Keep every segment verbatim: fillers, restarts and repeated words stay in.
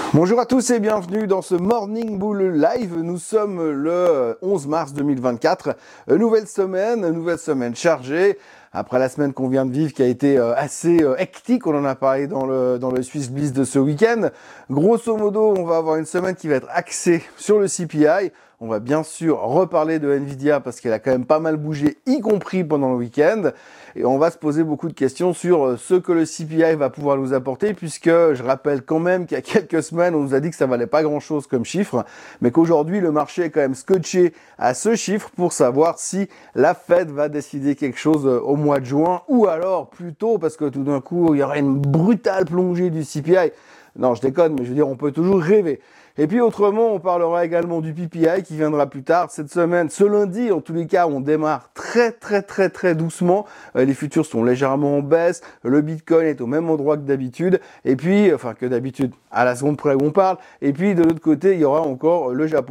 Bonjour à tous et bienvenue dans ce Morning Bull Live. Nous sommes le onze mars deux mille vingt-quatre. Nouvelle semaine, nouvelle semaine chargée. Après la semaine qu'on vient de vivre qui a été assez hectique, on en a parlé dans le, dans le Swiss Bliss de ce week-end. Grosso modo, on va avoir une semaine qui va être axée sur le C P I. On va bien sûr reparler de Nvidia parce qu'elle a quand même pas mal bougé, y compris pendant le week-end. Et on va se poser beaucoup de questions sur ce que le C P I va pouvoir nous apporter, puisque je rappelle quand même qu'il y a quelques semaines, on nous a dit que ça valait pas grand-chose comme chiffre, mais qu'aujourd'hui, le marché est quand même scotché à ce chiffre pour savoir si la Fed va décider quelque chose au mois de juin, ou alors plus tôt, parce que tout d'un coup, il y aurait une brutale plongée du C P I. Non, je déconne, mais je veux dire, on peut toujours rêver. Et puis autrement, on parlera également du P P I qui viendra plus tard cette semaine. Ce lundi, en tous les cas, on démarre très très très très doucement. Euh, les futurs sont légèrement en baisse. Le Bitcoin est au même endroit que d'habitude. Et puis, enfin que d'habitude, à la seconde près où on parle. Et puis de l'autre côté, il y aura encore le Japon.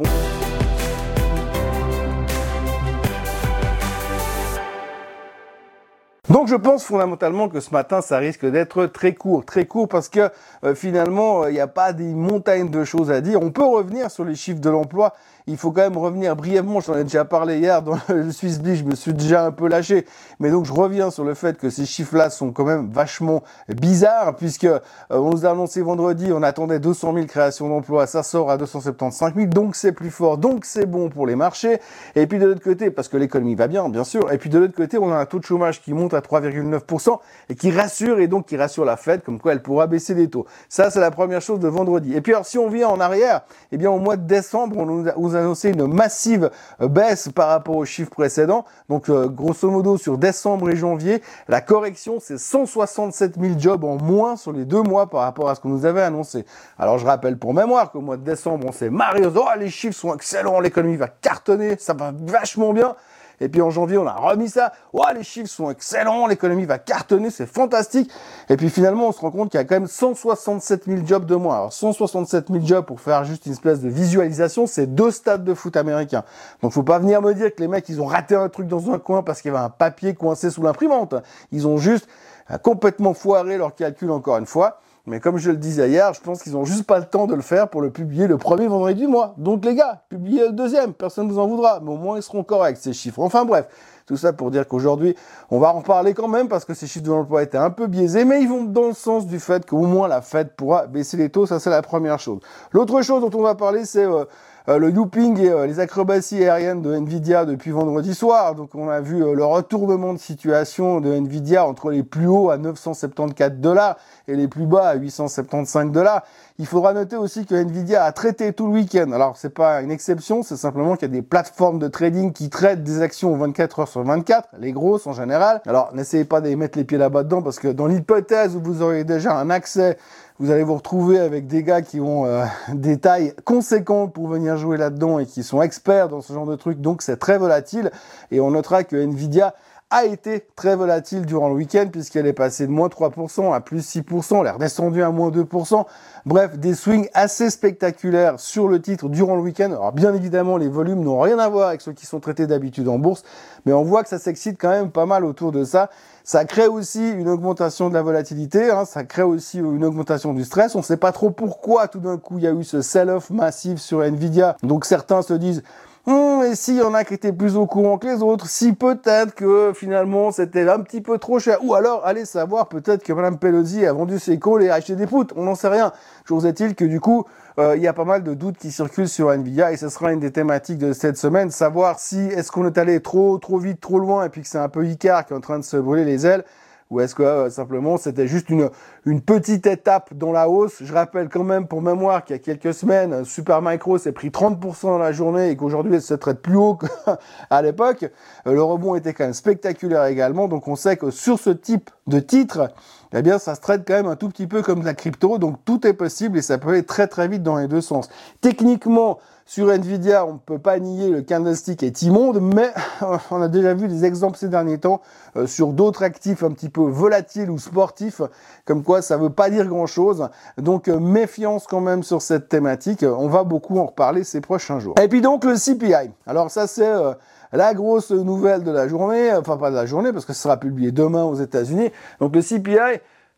Donc je pense fondamentalement que ce matin, ça risque d'être très court, très court parce que euh, finalement, il euh, n'y a pas des montagnes de choses à dire. On peut revenir sur les chiffres de l'emploi. Il faut quand même revenir brièvement, j'en ai déjà parlé hier dans le Swiss Bliss, je me suis déjà un peu lâché. Mais donc je reviens sur le fait que ces chiffres-là sont quand même vachement bizarres puisque euh, on nous a annoncé vendredi, on attendait deux cent mille créations d'emplois, ça sort à deux cent soixante-quinze mille, donc c'est plus fort, donc c'est bon pour les marchés. Et puis de l'autre côté, parce que l'économie va bien, bien sûr, et puis de l'autre côté, on a un taux de chômage qui monte à trois virgule neuf pour cent et qui rassure, et donc qui rassure la Fed comme quoi elle pourra baisser les taux. Ça, c'est la première chose de vendredi. Et puis alors, si on vient en arrière, eh bien au mois de décembre, on nous a, nous a annoncé une massive baisse par rapport aux chiffres précédents. Donc euh, grosso modo, sur décembre et janvier, la correction, c'est cent soixante-sept mille jobs en moins sur les deux mois par rapport à ce qu'on nous avait annoncé. Alors je rappelle pour mémoire qu'au mois de décembre, on s'est marré, oh, les chiffres sont excellents, l'économie va cartonner, ça va vachement bien. Et puis en janvier, on a remis ça. Ouais, les chiffres sont excellents, l'économie va cartonner, c'est fantastique. Et puis finalement, on se rend compte qu'il y a quand même cent soixante-sept mille jobs de moins. Alors cent soixante-sept mille jobs, pour faire juste une espèce de visualisation, c'est deux stades de foot américains. Donc faut pas venir me dire que les mecs, ils ont raté un truc dans un coin parce qu'il y avait un papier coincé sous l'imprimante. Ils ont juste complètement foiré leur calcul encore une fois. Mais comme je le disais hier, je pense qu'ils ont juste pas le temps de le faire pour le publier le premier vendredi du mois. Donc les gars, publiez le deuxième, personne ne vous en voudra, mais au moins ils seront corrects ces chiffres. Enfin bref, tout ça pour dire qu'aujourd'hui, on va en reparler quand même parce que ces chiffres de l'emploi étaient un peu biaisés, mais ils vont dans le sens du fait qu'au moins la Fed pourra baisser les taux, ça c'est la première chose. L'autre chose dont on va parler, c'est euh, Euh, le looping et euh, les acrobaties aériennes de Nvidia depuis vendredi soir. Donc on a vu euh, le retournement de situation de Nvidia entre les plus hauts à neuf cent soixante-quatorze dollars et les plus bas à huit cent soixante-quinze dollars. Il faudra noter aussi que Nvidia a traité tout le week-end. Alors c'est pas une exception, c'est simplement qu'il y a des plateformes de trading qui traitent des actions vingt-quatre heures sur vingt-quatre, les grosses en général. Alors n'essayez pas de mettre les pieds là-bas dedans parce que dans l'hypothèse où vous aurez déjà un accès, vous allez vous retrouver avec des gars qui ont euh, des tailles conséquentes pour venir jouer là-dedans et qui sont experts dans ce genre de trucs. Donc c'est très volatile et on notera que Nvidia a été très volatile durant le week-end puisqu'elle est passée de moins trois pour cent à plus six pour cent, elle est redescendue à moins deux pour cent. Bref, des swings assez spectaculaires sur le titre durant le week-end. Alors bien évidemment, les volumes n'ont rien à voir avec ceux qui sont traités d'habitude en bourse, mais on voit que ça s'excite quand même pas mal autour de ça. Ça crée aussi une augmentation de la volatilité, hein, ça crée aussi une augmentation du stress. On ne sait pas trop pourquoi tout d'un coup il y a eu ce sell-off massif sur Nvidia. Donc certains se disent Hum, et s'il y en a qui étaient plus au courant que les autres, si peut-être que finalement c'était un petit peu trop cher, ou alors allez savoir peut-être que Madame Pelosi a vendu ses calls et a acheté des poutres, on n'en sait rien. Chose est-il que du coup, euh, il y a pas mal de doutes qui circulent sur Nvidia et ce sera une des thématiques de cette semaine, savoir si est-ce qu'on est allé trop trop vite, trop loin et puis que c'est un peu Icare qui est en train de se brûler les ailes. Ou est-ce que euh, simplement c'était juste une, une petite étape dans la hausse? Je rappelle quand même pour mémoire qu'il y a quelques semaines, Supermicro s'est pris trente pour cent dans la journée et qu'aujourd'hui elle se traite plus haut qu'à l'époque. Euh, le rebond était quand même spectaculaire également, donc on sait que sur ce type de titre, eh bien ça se traite quand même un tout petit peu comme de la crypto, donc tout est possible et ça peut aller très très vite dans les deux sens. Techniquement, sur Nvidia, on ne peut pas nier le candlestick est immonde, mais on a déjà vu des exemples ces derniers temps euh, sur d'autres actifs un petit peu volatiles ou sportifs, comme quoi ça veut pas dire grand-chose. Donc euh, méfiance quand même sur cette thématique. On va beaucoup en reparler ces prochains jours. Et puis donc le C P I. Alors ça c'est euh, la grosse nouvelle de la journée, enfin pas de la journée parce que ce sera publié demain aux États-Unis. Donc le C P I,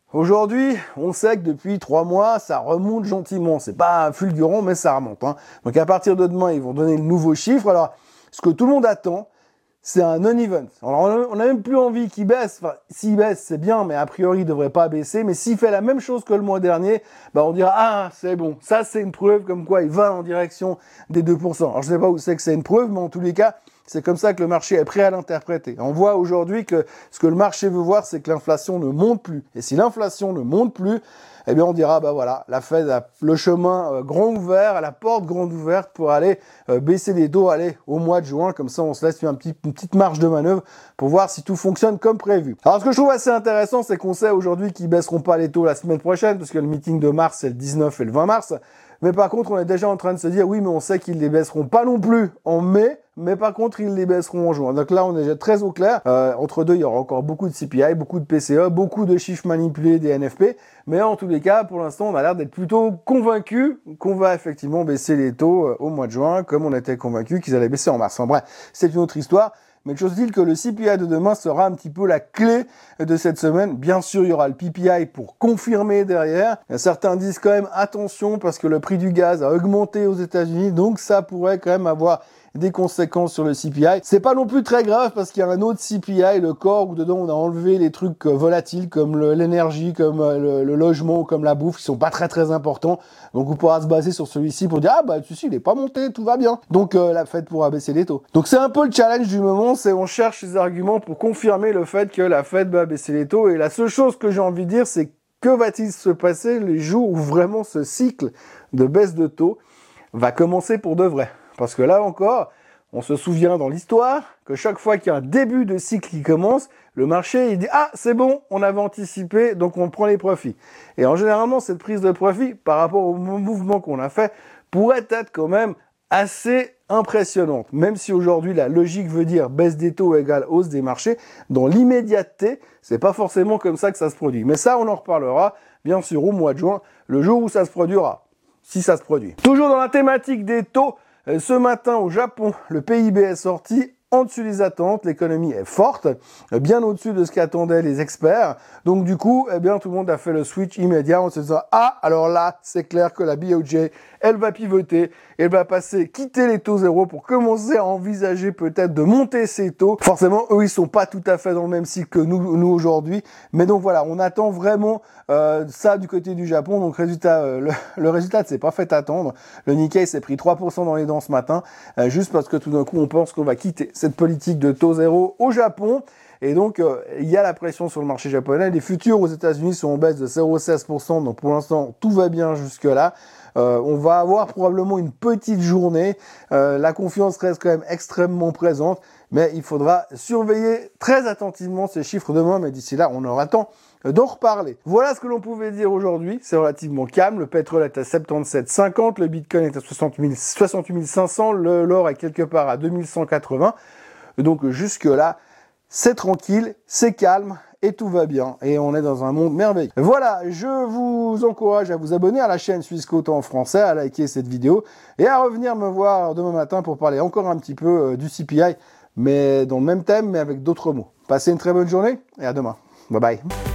Aujourd'hui, on sait que depuis trois mois, ça remonte gentiment. C'est pas fulgurant, mais ça remonte. Hein. Donc à partir de demain, ils vont donner le nouveau chiffre. Alors, ce que tout le monde attend, c'est un non-event. Alors, on n'a même plus envie qu'il baisse. Enfin, s'il baisse, c'est bien, mais a priori, il devrait pas baisser. Mais s'il fait la même chose que le mois dernier, bah, on dira, ah, c'est bon. Ça, c'est une preuve comme quoi il va en direction des deux pour cent. Alors, je sais pas où c'est que c'est une preuve, mais en tous les cas, c'est comme ça que le marché est prêt à l'interpréter. On voit aujourd'hui que ce que le marché veut voir, c'est que l'inflation ne monte plus. Et si l'inflation ne monte plus, eh bien on dira, bah voilà, la Fed a le chemin euh, grand ouvert, à la porte grande ouverte pour aller euh, baisser les taux, aller au mois de juin. Comme ça, on se laisse un petit, une petite marge de manœuvre pour voir si tout fonctionne comme prévu. Alors ce que je trouve assez intéressant, c'est qu'on sait aujourd'hui qu'ils baisseront pas les taux la semaine prochaine, parce que le meeting de mars, c'est le dix-neuf et le vingt mars. Mais par contre, on est déjà en train de se dire, oui, mais on sait qu'ils les baisseront pas non plus en mai, mais par contre, ils les baisseront en juin. Donc là, on est déjà très au clair. Euh, entre deux, il y aura encore beaucoup de C P I, beaucoup de P C E, beaucoup de chiffres manipulés des N F P. Mais en tous les cas, pour l'instant, on a l'air d'être plutôt convaincus qu'on va effectivement baisser les taux euh, au mois de juin, comme on était convaincus qu'ils allaient baisser en mars. Enfin bref, c'est une autre histoire. Mais chose dit que le C P I de demain sera un petit peu la clé de cette semaine. Bien sûr, il y aura le P P I pour confirmer derrière. Certains disent quand même attention parce que le prix du gaz a augmenté aux États-Unis, donc ça pourrait quand même avoir des conséquences sur le C P I. C'est pas non plus très grave parce qu'il y a un autre C P I, le corps, où dedans on a enlevé les trucs volatiles comme l'énergie, comme le, le logement, comme la bouffe, qui sont pas très très importants. Donc on pourra se baser sur celui-ci pour dire ah bah celui-ci il est pas monté, tout va bien. Donc euh, la Fed pourra baisser les taux. Donc c'est un peu le challenge du moment, c'est on cherche des arguments pour confirmer le fait que la Fed va baisser les taux. Et la seule chose que j'ai envie de dire, c'est que va-t-il se passer les jours où vraiment ce cycle de baisse de taux va commencer pour de vrai? Parce que là encore, on se souvient dans l'histoire que chaque fois qu'il y a un début de cycle qui commence, le marché il dit « Ah, c'est bon, on avait anticipé, donc on prend les profits. » Et en généralement, cette prise de profit, par rapport au mouvement qu'on a fait, pourrait être quand même assez impressionnante. Même si aujourd'hui, la logique veut dire baisse des taux égale hausse des marchés, dans l'immédiateté, c'est pas forcément comme ça que ça se produit. Mais ça, on en reparlera, bien sûr, au mois de juin, le jour où ça se produira, si ça se produit. Toujours dans la thématique des taux, ce matin, au Japon, le P I B est sorti en dessus des attentes, l'économie est forte, bien au-dessus de ce qu'attendaient les experts. Donc du coup, eh bien, tout le monde a fait le switch immédiat en se disant « Ah, alors là, c'est clair que la B O J, elle va pivoter, elle va passer, quitter les taux zéro pour commencer à envisager peut-être de monter ses taux. » Forcément, eux, ils sont pas tout à fait dans le même cycle que nous, nous aujourd'hui. Mais donc voilà, on attend vraiment euh, ça du côté du Japon. Donc résultat, euh, le, le résultat ne s'est pas fait attendre. Le Nikkei s'est pris trois pour cent dans les dents ce matin, euh, juste parce que tout d'un coup, on pense qu'on va quitter cette politique de taux zéro au Japon. Et donc, euh, il y a la pression sur le marché japonais. Les futurs aux États-Unis sont en baisse de zéro virgule seize pour cent. Donc, pour l'instant, tout va bien jusque-là. Euh, on va avoir probablement une petite journée. Euh, la confiance reste quand même extrêmement présente. Mais il faudra surveiller très attentivement ces chiffres demain. Mais d'ici là, on aura le temps d'en reparler. Voilà ce que l'on pouvait dire aujourd'hui. C'est relativement calme. Le pétrole est à soixante-dix-sept virgule cinquante. Le Bitcoin est à soixante-huit mille cinq cents. Le, l'or est quelque part à deux mille cent quatre-vingts. Donc, jusque-là, c'est tranquille, c'est calme et tout va bien. Et on est dans un monde merveilleux. Voilà, je vous encourage à vous abonner à la chaîne Suisse Côte en français, à liker cette vidéo et à revenir me voir demain matin pour parler encore un petit peu du C P I, mais dans le même thème, mais avec d'autres mots. Passez une très bonne journée et à demain. Bye bye.